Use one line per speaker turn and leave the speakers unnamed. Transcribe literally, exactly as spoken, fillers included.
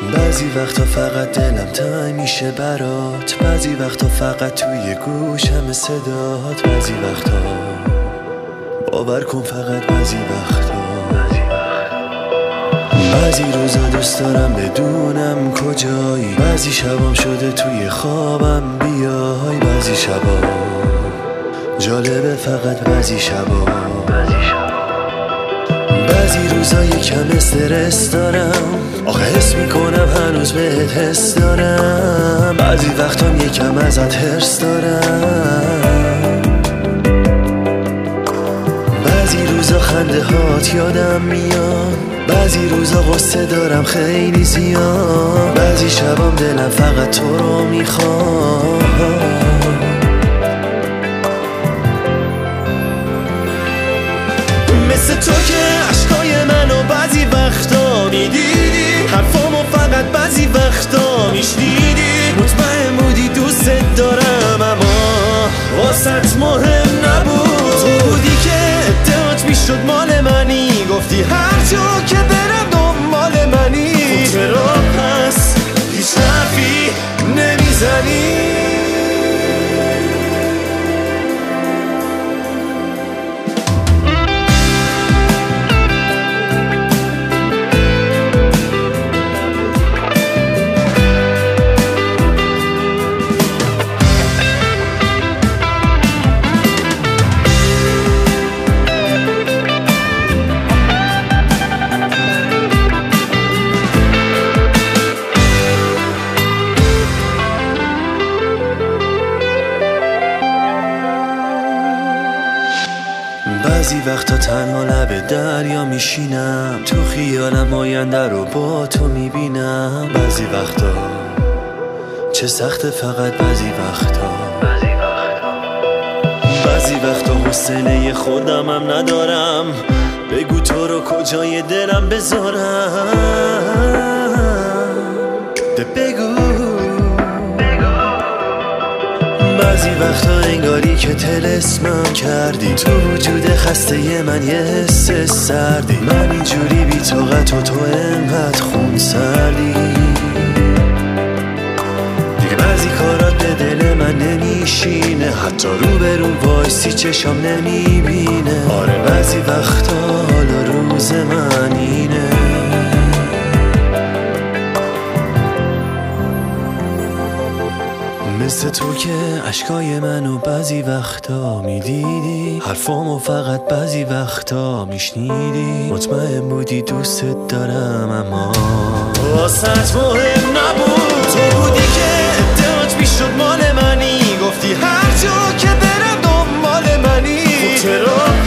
بعضی وقتا فقط دلم تنگ میشه برات، بعضی وقتا فقط توی گوشم صدات، بعضی وقتا باور کن فقط بعضی وقتا بعضی روزا دوست دارم بدونم کجایی، بعضی شبام شده توی خوابم بیای، بعضی شبا جالبه فقط بعضی شبا بعضی روزا یکم استرس دارم، آخه حس میکنم هنوز بهت حس دارم، بعضی وقتام یکم ازت حرص دارم، بعضی روزا خنده هات یادم میاد، بعضی روزا غصه دارم خیلی زیاد، بعضی شبام دلم فقط تو رو میخواد. مثل تو که عشقای منو بعضی وقتا میدیدی، حرفامو فقط بعضی وقتا میشنیدی، مطمئن بودی دوست دارم اما واسط مهم نبود، تو بودی که ادعات میشد مال منی، گفتی هر جا که برم دنبال منی، خب چرا پس هیچ حرفی نمیزنی؟ بعضی وقتا تنها لب دریا میشینم، تو خیالم آینده رو با تو میبینم، بعضی وقتا چه سخته فقط بعضی وقتا بعضی وقتا حوصله خودمم ندارم، بگو تو رو کجای دلم بذارم، ده بگو بعضی وقتا انگاری که طلسمم کردی، تو وجود خسته من یه حس سردی، من اینجوری بی طاقت و تو انقدر خون سردی، دیگه بعضی کارات به دل من نمیشینه، حتی رو به رو وایسی چشم نمیبینه، آره بعضی وقتا حالا روز من اینه. مثل تو که عشقای منو بعضی وقتا میدیدی، حرفامو فقط بعضی وقتا میشنیدی، مطمئن بودی دوست دارم اما واسط مهم نبود، تو بودی که ادعات میشد مال منی، گفتی هر جا که برم دنبال منی، خب چرا